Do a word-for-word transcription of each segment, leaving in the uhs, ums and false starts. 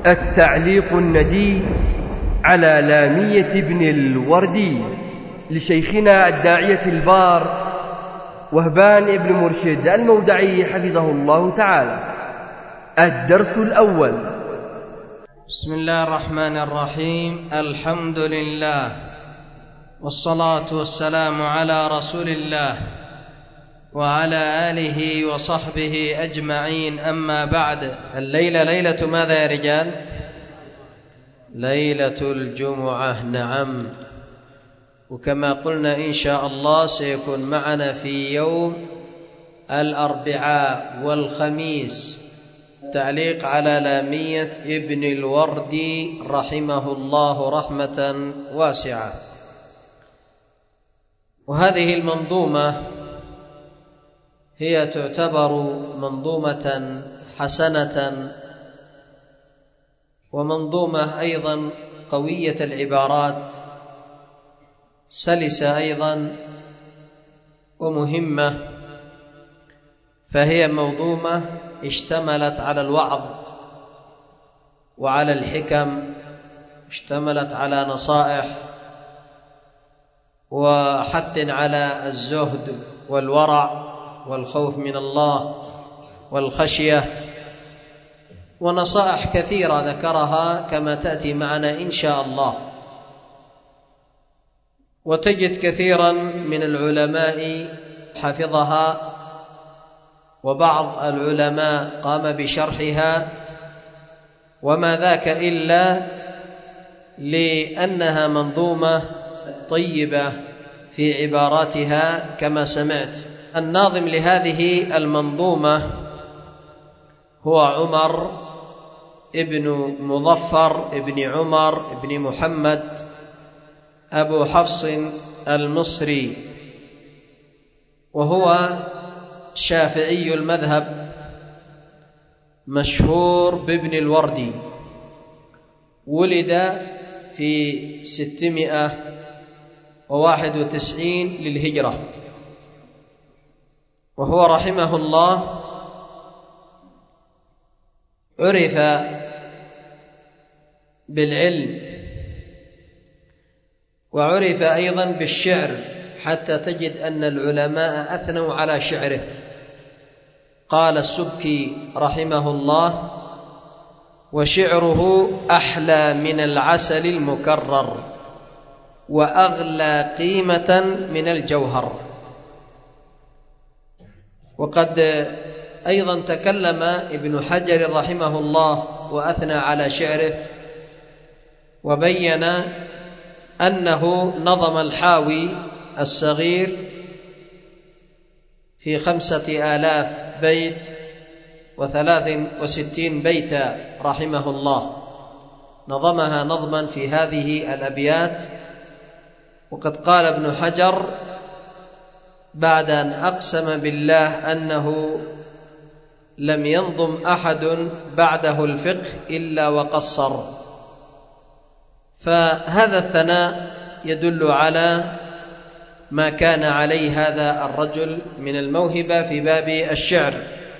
التعليق الندي على لامية ابن الوردي لشيخنا الداعية البار وهبان ابن مرشد المودعي حفظه الله تعالى. الدرس الأول. بسم الله الرحمن الرحيم. الحمد لله والصلاة والسلام على رسول الله وعلى آله وصحبه أجمعين، أما بعد. الليلة ليلة ماذا يا رجال؟ ليلة الجمعة. نعم، وكما قلنا إن شاء الله سيكون معنا في يوم الأربعاء والخميس تعليق على لامية ابن الوردي رحمه الله رحمة واسعة. وهذه المنظومة هي تعتبر منظومة حسنة ومنظومة أيضا قوية العبارات، سلسة أيضا ومهمة، فهي منظومة اشتملت على الوعظ وعلى الحكم، اشتملت على نصائح وحث على الزهد والورع والخوف من الله والخشية، ونصائح كثيرة ذكرها كما تأتي معنا إن شاء الله. وتجد كثيرا من العلماء حفظها، وبعض العلماء قام بشرحها، وما ذاك إلا لأنها منظومة طيبة في عباراتها كما سمعت. الناظم لهذه المنظومة هو عمر ابن مظفر ابن عمر ابن محمد أبو حفص المصري، وهو شافعي المذهب مشهور بابن الوردي. ولد في ستمائة وواحد وتسعين للهجرة، وهو رحمه الله عرف بالعلم وعرف أيضا بالشعر، حتى تجد أن العلماء أثنوا على شعره. قال السبكي رحمه الله: وشعره أحلى من العسل المكرر وأغلى قيمة من الجوهر. وقد أيضا تكلم ابن حجر رحمه الله وأثنى على شعره، وبين أنه نظم الحاوي الصغير في خمسة آلاف بيت وثلاث وستين بيتا رحمه الله، نظمها نظما في هذه الأبيات. وقد قال ابن حجر بعد أن أقسم بالله أنه لم ينظم أحد بعده الفقه إلا وقصر، فهذا الثناء يدل على ما كان عليه هذا الرجل من الموهبة في باب الشعر.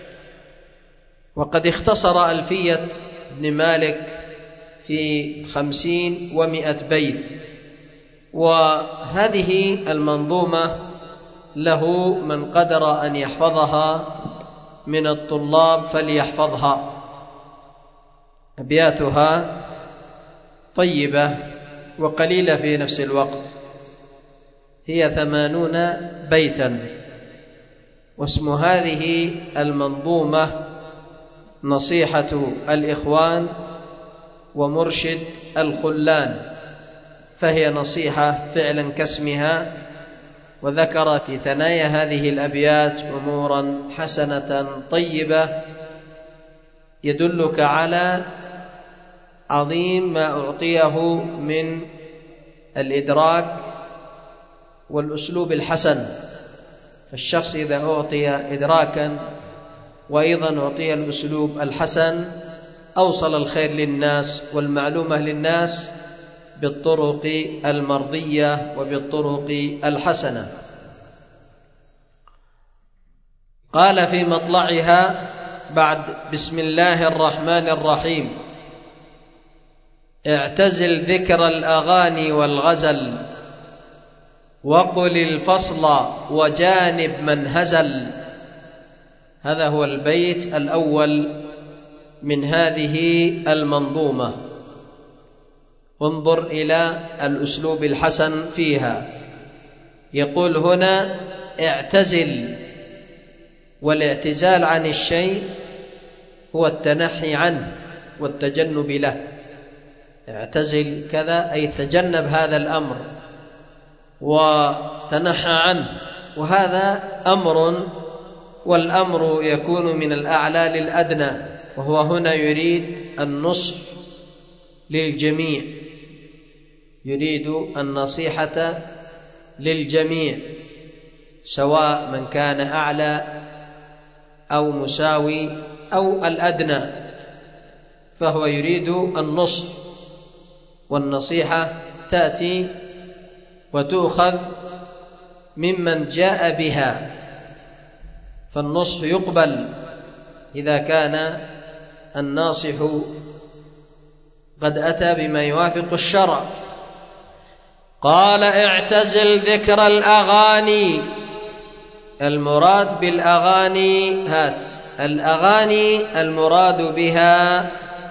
وقد اختصر ألفية ابن مالك في خمسين ومئة بيت، وهذه المنظومة له من قدر أن يحفظها من الطلاب فليحفظها. أبياتها طيبة وقليلة في نفس الوقت، هي ثمانون بيتا. واسم هذه المنظومة نصيحة الإخوان ومرشد الخلان، فهي نصيحة فعلا كاسمها. وذكر في ثنايا هذه الأبيات أمورا حسنة طيبة يدلك على عظيم ما أعطيه من الإدراك والأسلوب الحسن. فالشخص إذا أعطي إدراكا وأيضا أعطي الأسلوب الحسن أوصل الخير للناس والمعلومة للناس بالطرق المرضية وبالطرق الحسنة. قال في مطلعها بعد: بسم الله الرحمن الرحيم. اعتزل ذكر الأغاني والغزل وقل الفصل وجانب من هزل. هذا هو البيت الأول من هذه المنظومة. انظر إلى الأسلوب الحسن فيها. يقول هنا اعتزل، والاعتزال عن الشيء هو التنحي عنه والتجنب له. اعتزل كذا أي تجنب هذا الأمر وتنحى عنه، وهذا أمر، والأمر يكون من الأعلى للأدنى، وهو هنا يريد النصح للجميع، يريد النصيحة للجميع سواء من كان أعلى أو مساوي أو الأدنى، فهو يريد النصح، والنصيحة تأتي وتؤخذ ممن جاء بها، فالنصح يقبل إذا كان الناصح قد أتى بما يوافق الشرع. قال اعتزل ذكر الأغاني. المراد بالأغاني هات الأغاني المراد بها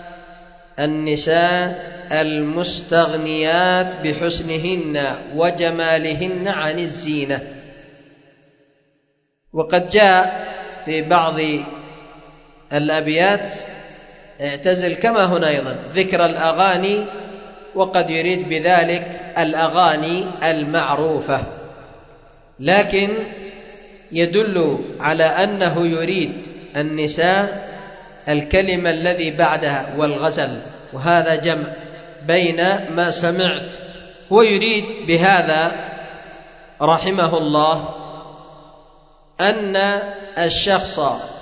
النساء المستغنيات بحسنهن وجمالهن عن الزينة. وقد جاء في بعض الأبيات اعتزل كما هنا أيضا ذكر الأغاني، وقد يريد بذلك الأغاني المعروفة، لكن يدل على أنه يريد النساء الكلمة الذي بعدها والغزل، وهذا جمع بين ما سمعت. هو يريد بهذا رحمه الله أن الشخص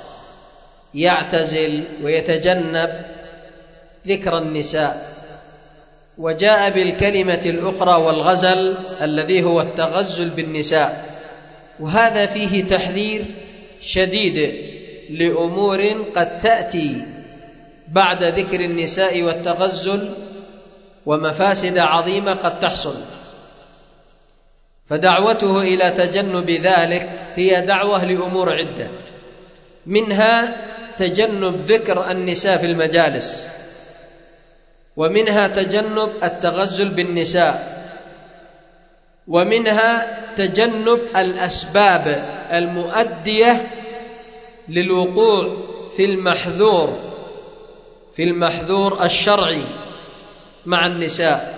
يعتزل ويتجنب ذكر النساء، وجاء بالكلمة الأخرى والغزل الذي هو التغزل بالنساء، وهذا فيه تحذير شديد لأمور قد تأتي بعد ذكر النساء والتغزل، ومفاسد عظيمة قد تحصل. فدعوته إلى تجنب ذلك هي دعوة لأمور عدة، منها تجنب ذكر النساء في المجالس، ومنها تجنب التغزل بالنساء، ومنها تجنب الأسباب المؤدية للوقوع في المحذور في المحذور الشرعي مع النساء.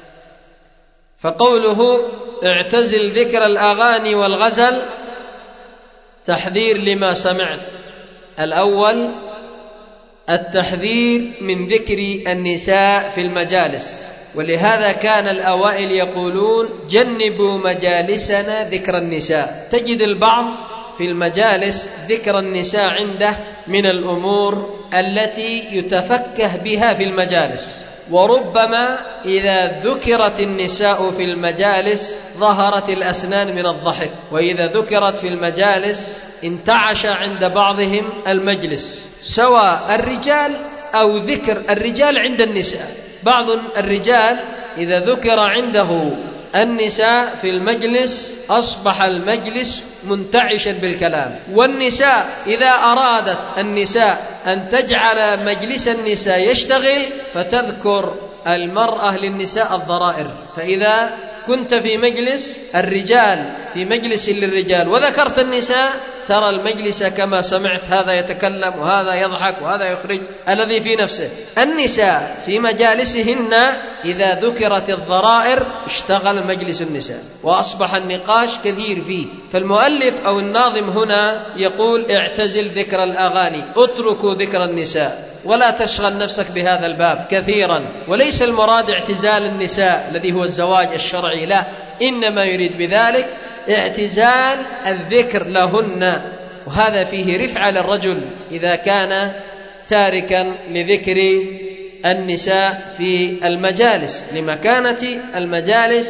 فقوله اعتزل ذكر الأغاني والغزل تحذير لما سمعت. الأول التحذير من ذكر النساء في المجالس، ولهذا كان الأوائل يقولون جنبوا مجالسنا ذكر النساء. تجد البعض في المجالس ذكر النساء عنده من الأمور التي يتفكه بها في المجالس، وربما إذا ذكرت النساء في المجالس ظهرت الأسنان من الضحك، وإذا ذكرت في المجالس انتعش عند بعضهم المجلس، سواء الرجال أو ذكر الرجال عند النساء. بعض الرجال إذا ذكر عنده النساء في المجلس أصبح المجلس منتعشا بالكلام، والنساء إذا أرادت النساء أن تجعل مجلس النساء يشتغل فتذكر المرأة للنساء الضرائر. فإذا كنت في مجلس الرجال في مجلس للرجال وذكرت النساء ترى المجلس كما سمعت، هذا يتكلم وهذا يضحك وهذا يخرج الذي في نفسه. النساء في مجالسهن إذا ذكرت الضرائر اشتغل مجلس النساء وأصبح النقاش كثير فيه. فالمؤلف أو الناظم هنا يقول اعتزل ذكر الأغاني، اتركوا ذكر النساء ولا تشغل نفسك بهذا الباب كثيرا. وليس المراد اعتزال النساء الذي هو الزواج الشرعي، لا، إنما يريد بذلك اعتزال الذكر لهن، وهذا فيه رفعة للرجل إذا كان تاركا لذكر النساء في المجالس، لمكانة المجالس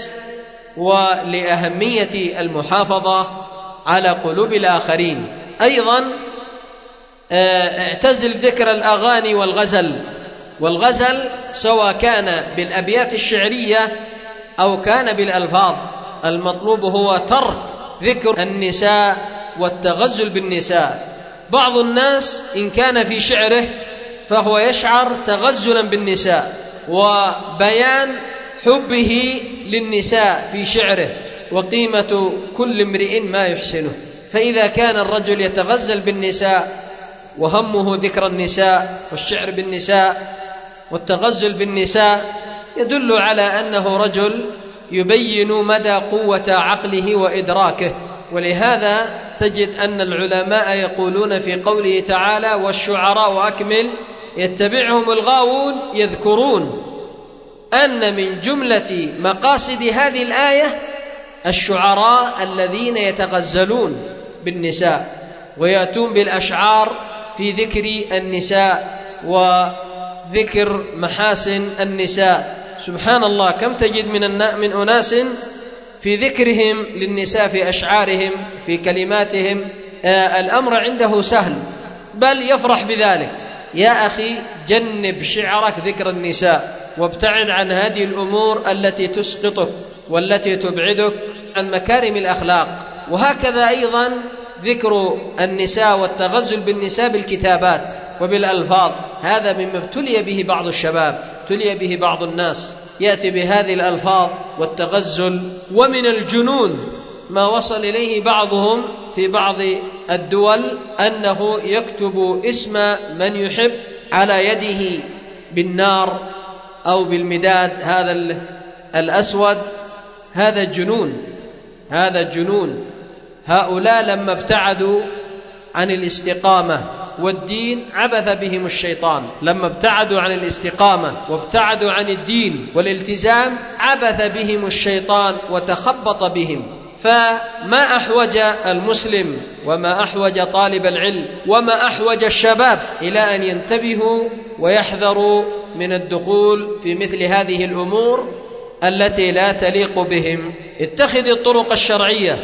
ولأهمية المحافظة على قلوب الآخرين. أيضا اعتزل ذكر الأغاني والغزل، والغزل سواء كان بالأبيات الشعرية أو كان بالألفاظ، المطلوب هو ترك ذكر النساء والتغزل بالنساء. بعض الناس إن كان في شعره فهو يشعر تغزلا بالنساء وبيان حبه للنساء في شعره وقيمة كل امرئ ما يحسنه. فإذا كان الرجل يتغزل بالنساء وهمه ذكر النساء والشعر بالنساء والتغزل بالنساء، يدل على أنه رجل يبين مدى قوة عقله وإدراكه. ولهذا تجد أن العلماء يقولون في قوله تعالى: والشعراء أكمل يتبعهم الغاوون، يذكرون أن من جملة مقاصد هذه الآية الشعراء الذين يتغزلون بالنساء ويأتون بالأشعار في ذكر النساء وذكر محاسن النساء. سبحان الله، كم تجد من من أناس في ذكرهم للنساء في أشعارهم في كلماتهم آه الأمر عنده سهل بل يفرح بذلك. يا أخي، جنب شعرك ذكر النساء وابتعد عن هذه الأمور التي تسقطك والتي تبعدك عن مكارم الأخلاق. وهكذا أيضا ذكر النساء والتغزل بالنساء بالكتابات وبالألفاظ، هذا مما ابتلي به بعض الشباب، ابتلي به بعض الناس، يأتي بهذه الألفاظ والتغزل. ومن الجنون ما وصل إليه بعضهم في بعض الدول أنه يكتب اسم من يحب على يده بالنار أو بالمداد هذا الأسود. هذا جنون، هذا جنون. هؤلاء لما ابتعدوا عن الاستقامة والدين عبث بهم الشيطان، لما ابتعدوا عن الاستقامة وابتعدوا عن الدين والالتزام عبث بهم الشيطان وتخبط بهم. فما أحوج المسلم وما أحوج طالب العلم وما أحوج الشباب إلى أن ينتبهوا ويحذروا من الدخول في مثل هذه الأمور التي لا تليق بهم. اتخذ الطرق الشرعية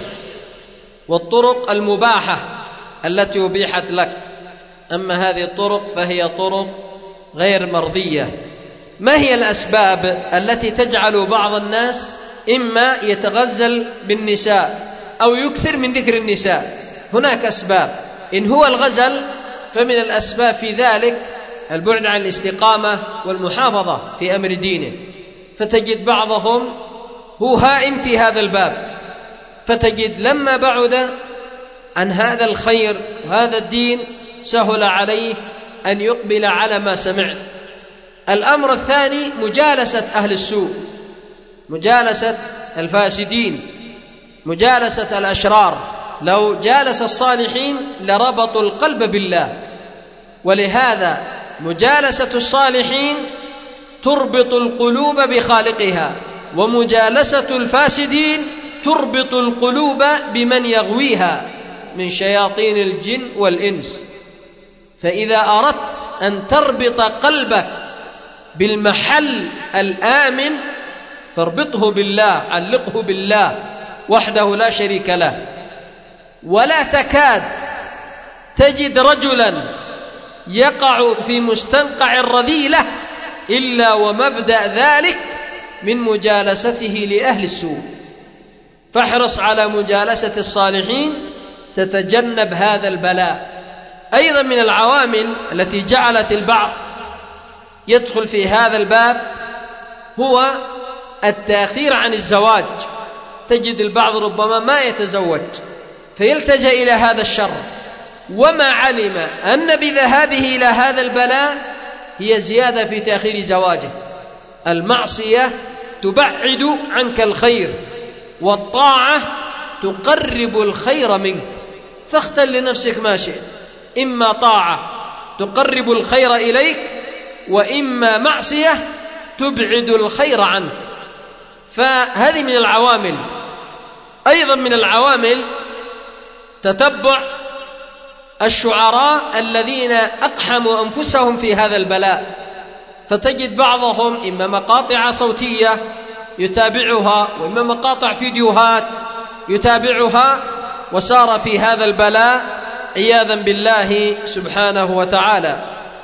والطرق المباحة التي أبيحت لك، أما هذه الطرق فهي طرق غير مرضية. ما هي الأسباب التي تجعل بعض الناس إما يتغزل بالنساء أو يكثر من ذكر النساء؟ هناك أسباب. إن هو الغزل فمن الأسباب في ذلك البعد عن الاستقامة والمحافظة في أمر دينه، فتجد بعضهم هو هائم في هذا الباب، فتجد لما بعد عن هذا الخير وهذا الدين سهل عليه أن يقبل على ما سمعت. الأمر الثاني مجالسة أهل السوء، مجالسة الفاسدين، مجالسة الأشرار. لو جالس الصالحين لربطوا القلب بالله، ولهذا مجالسة الصالحين تربط القلوب بخالقها، ومجالسة الفاسدين تربط القلوب بمن يغويها من شياطين الجن والإنس. فإذا أردت أن تربط قلبك بالمحل الآمن فاربطه بالله، علقه بالله وحده لا شريك له. ولا تكاد تجد رجلا يقع في مستنقع الرذيلة إلا ومبدأ ذلك من مجالسته لأهل السوء. فاحرص على مجالسة الصالحين تتجنب هذا البلاء. أيضا من العوامل التي جعلت البعض يدخل في هذا الباب هو التأخير عن الزواج. تجد البعض ربما ما يتزوج فيلتجأ إلى هذا الشر، وما علم أن بذهابه إلى هذا البلاء هي زيادة في تأخير زواجه. المعصية تبعد عنك الخير، والطاعة تقرب الخير منك، فاختر لنفسك ما شئت، إما طاعة تقرب الخير إليك، وإما معصية تبعد الخير عنك. فهذه من العوامل. أيضا من العوامل تتبع الشعراء الذين أقحموا أنفسهم في هذا البلاء، فتجد بعضهم إما مقاطع صوتية يتابعها وإما مقاطع فيديوهات يتابعها، وسار في هذا البلاء عياذا بالله سبحانه وتعالى.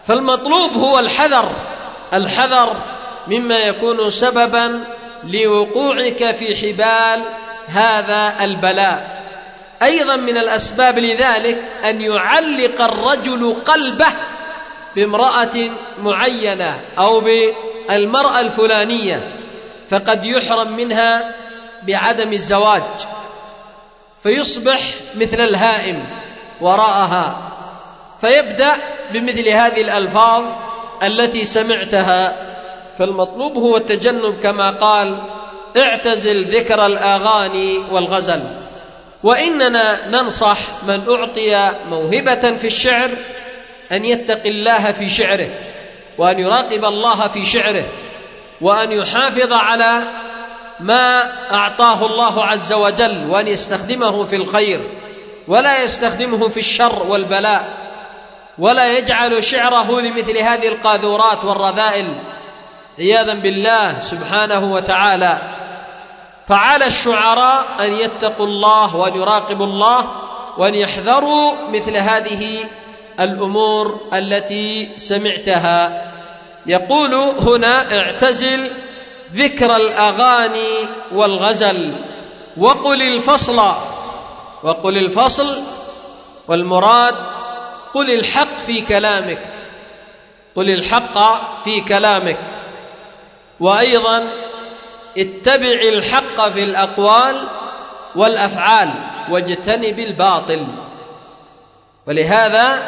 فالمطلوب هو الحذر الحذر مما يكون سببا لوقوعك في حبال هذا البلاء. أيضا من الأسباب لذلك أن يعلق الرجل قلبه بامرأة معينة أو بالمرأة الفلانية، فقد يحرم منها بعدم الزواج، فيصبح مثل الهائم وراءها، فيبدأ بمثل هذه الألفاظ التي سمعتها. فالمطلوب هو التجنب كما قال: اعتزل ذكر الأغاني والغزل. وإننا ننصح من أعطي موهبة في الشعر أن يتقي الله في شعره، وأن يراقب الله في شعره، وأن يحافظ على ما أعطاه الله عز وجل، وأن يستخدمه في الخير ولا يستخدمه في الشر والبلاء، ولا يجعل شعره لمثل هذه القاذورات والرذائل عياذا بالله سبحانه وتعالى. فعلى الشعراء أن يتقوا الله وأن يراقبوا الله وأن يحذروا مثل هذه الأمور التي سمعتها. يقول هنا: اعتزل ذكر الأغاني والغزل وقل الفصل. وقل الفصل، والمراد قل الحق في كلامك، قل الحق في كلامك. وأيضا اتبع الحق في الأقوال والأفعال واجتنب الباطل. ولهذا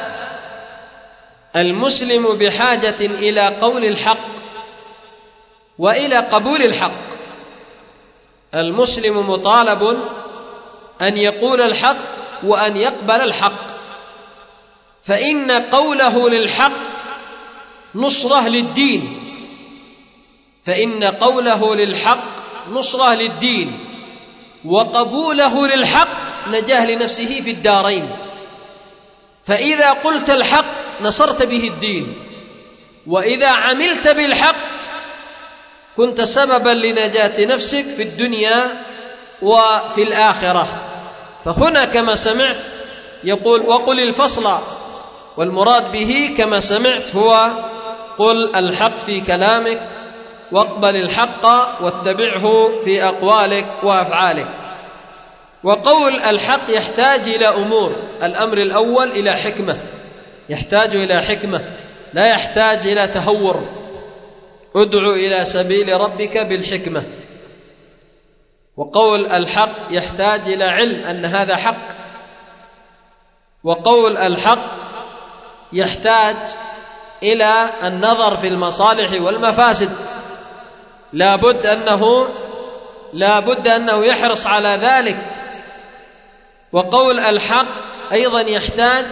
المسلم بحاجة إلى قول الحق وإلى قبول الحق. المسلم مطالب أن يقول الحق وأن يقبل الحق، فإن قوله للحق نصرة للدين، فإن قوله للحق نصرة للدين، وقبوله للحق نجاه لنفسه في الدارين. فإذا قلت الحق نصرت به الدين، وإذا عملت بالحق كنت سببا لنجاة نفسك في الدنيا وفي الآخرة. فهنا كما سمعت يقول: وقل الفصل، والمراد به كما سمعت هو قل الحق في كلامك، واقبل الحق واتبعه في أقوالك وأفعالك. وقول الحق يحتاج إلى أمور: الأمر الأول إلى حكمة، يحتاج إلى حكمة، لا يحتاج إلى تهور. ادعو إلى سبيل ربك بالحكمة. وقول الحق يحتاج إلى علم أن هذا حق. وقول الحق يحتاج إلى النظر في المصالح والمفاسد، لا بد أنه لا بد أنه يحرص على ذلك. وقول الحق أيضا يحتاج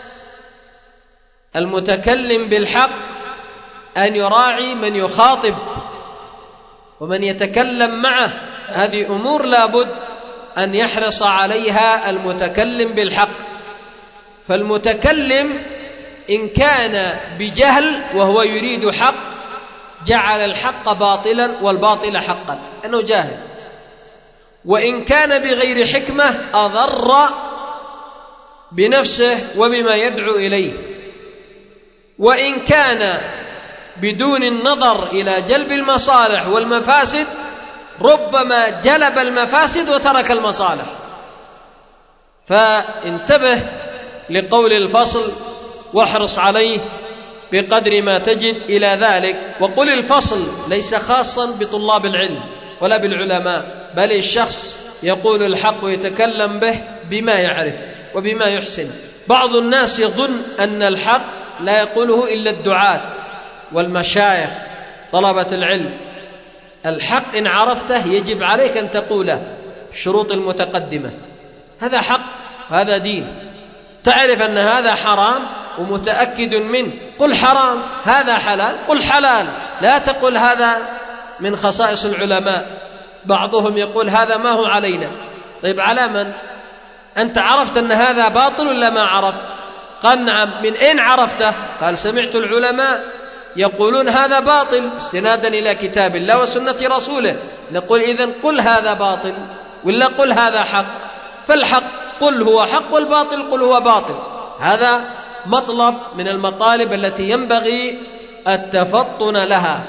المتكلم بالحق أن يراعي من يخاطب ومن يتكلم معه. هذه أمور لا بد أن يحرص عليها المتكلم بالحق. فالمتكلم إن كان بجهل وهو يريد حق جعل الحق باطلا والباطل حقا، أنه جاهل. وإن كان بغير حكمة أضر بنفسه وبما يدعو إليه. وإن كان بدون النظر إلى جلب المصالح والمفاسد ربما جلب المفاسد وترك المصالح. فانتبه لقول الفصل واحرص عليه بقدر ما تجد إلى ذلك. وقل الفصل ليس خاصا بطلاب العلم ولا بالعلماء، بل الشخص يقول الحق ويتكلم به بما يعرف وبما يحسن. بعض الناس يظن أن الحق لا يقوله إلا الدعاة والمشايخ طلبة العلم. الحق إن عرفته يجب عليك أن تقوله، الشروط المتقدمة. هذا حق، هذا دين. تعرف أن هذا حرام ومتأكد منه، قل حرام. هذا حلال، قل حلال. لا تقل هذا من خصائص العلماء. بعضهم يقول هذا ما هو علينا. طيب على من؟ أنت عرفت أن هذا باطل ولا ما عرفت؟ قال نعم. من أين عرفته؟ قال سمعت العلماء يقولون هذا باطل استنادا إلى كتاب الله وسنة رسوله. نقول إذن قل هذا باطل ولا قل هذا حق. فالحق قل هو حق، والباطل قل هو باطل. هذا مطلب من المطالب التي ينبغي التفطن لها.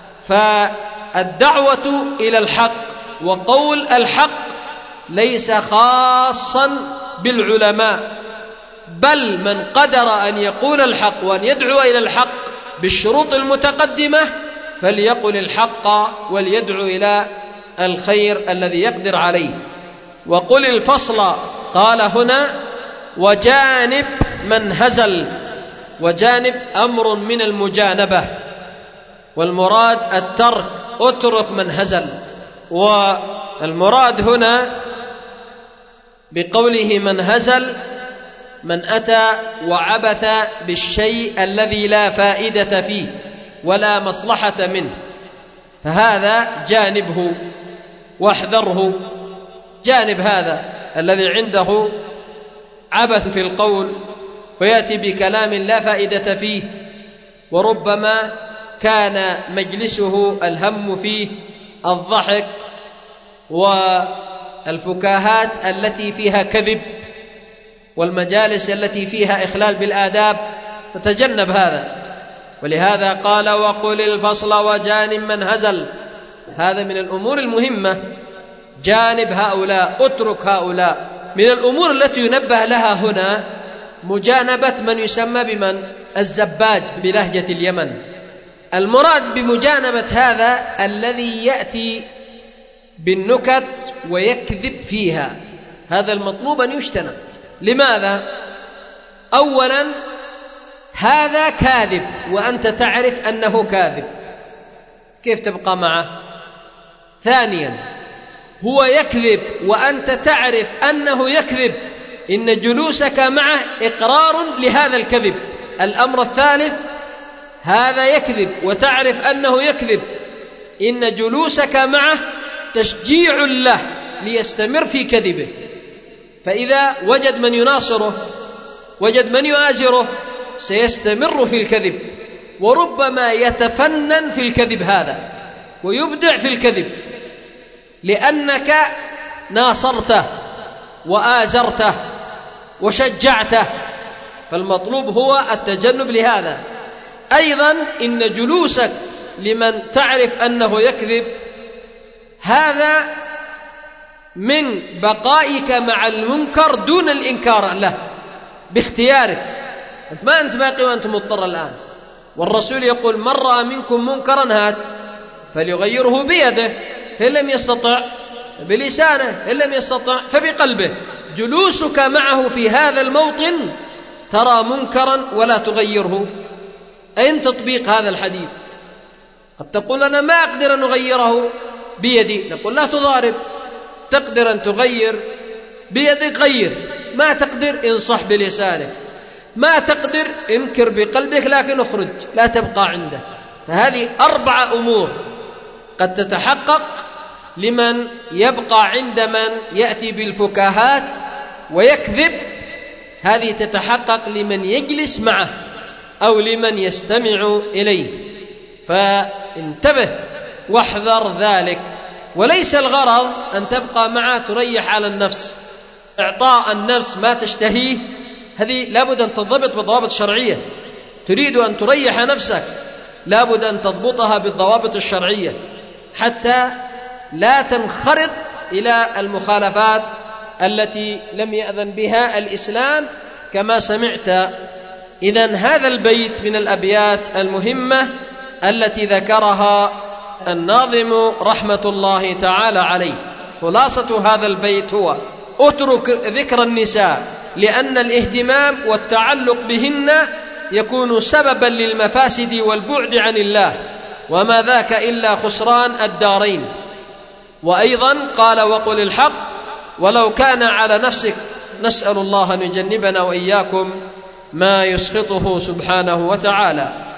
فالدعوة إلى الحق وقول الحق ليس خاصا بالعلماء، بل من قدر أن يقول الحق وأن يدعو إلى الحق بالشروط المتقدمة فليقل الحق وليدعو إلى الخير الذي يقدر عليه. وقل الفصل قال هنا وجانب من هزل، وجانب أمر من المجانبة، والمراد الترك، اترك من هزل. والمراد هنا بقوله من هزل من أتى وعبث بالشيء الذي لا فائدة فيه ولا مصلحة منه، فهذا جانبه واحذره. جانب هذا الذي عنده عبث في القول ويأتي بكلام لا فائدة فيه، وربما كان مجلسه الهم فيه الضحك والفكاهات التي فيها كذب والمجالس التي فيها إخلال بالآداب، فتجنب هذا. ولهذا قال وقل الفصل وجانب من هزل، هذا من الأمور المهمة. جانب هؤلاء، اترك هؤلاء. من الأمور التي ينبه لها هنا مجانبة من يسمى بمن الزباد بلهجة اليمن. المراد بمجانبة هذا الذي يأتي بالنكت ويكذب فيها، هذا المطلوب أن يجتنب. لماذا؟ أولا هذا كاذب وأنت تعرف أنه كاذب، كيف تبقى معه؟ ثانيا هو يكذب وأنت تعرف أنه يكذب، إن جلوسك معه إقرار لهذا الكذب. الأمر الثالث هذا يكذب وتعرف أنه يكذب، إن جلوسك معه تشجيع له ليستمر في كذبه، فإذا وجد من يناصره وجد من يؤازره سيستمر في الكذب، وربما يتفنن في الكذب هذا ويبدع في الكذب لأنك ناصرته وآزرته وشجعته، فالمطلوب هو التجنب لهذا. أيضا إن جلوسك لمن تعرف أنه يكذب هذا من بقائك مع المنكر دون الإنكار له باختيارك، أنت ما أنت باقي وأنت مضطر الآن. والرسول يقول من رأى منكم منكرا هات فليغيره بيده، فإن لم يستطع بلسانه، إن لم يستطع فبقلبه. جلوسك معه في هذا الموطن ترى منكرا ولا تغيره، أين تطبيق هذا الحديث؟ قد تقول أنا ما أقدر أن أغيره بيدي، نقول لا تضارب. تقدر أن تغير بيدك غير، ما تقدر انصح بلسانك، ما تقدر انكر بقلبك لكن اخرج لا تبقى عنده. فهذه أربع أمور قد تتحقق لمن يبقى عند من يأتي بالفكاهات ويكذب، هذه تتحقق لمن يجلس معه أو لمن يستمع إليه. فانتبه واحذر ذلك، وليس الغرض أن تبقى معه تريح على النفس. إعطاء النفس ما تشتهيه هذه لابد أن تضبط بضوابط شرعية. تريد أن تريح نفسك لابد أن تضبطها بالضوابط الشرعية حتى لا تنخرط إلى المخالفات التي لم يأذن بها الإسلام كما سمعت. إذن هذا البيت من الأبيات المهمة التي ذكرها الناظم رحمة الله تعالى عليه. خلاصة هذا البيت هو اترك ذكر النساء لأن الاهتمام والتعلق بهن يكون سببا للمفاسد والبعد عن الله، وما ذاك إلا خسران الدارين. وأيضا قال وقل الحق ولو كان على نفسك، نسأل الله أن يجنبنا وإياكم ما يسخطه سبحانه وتعالى.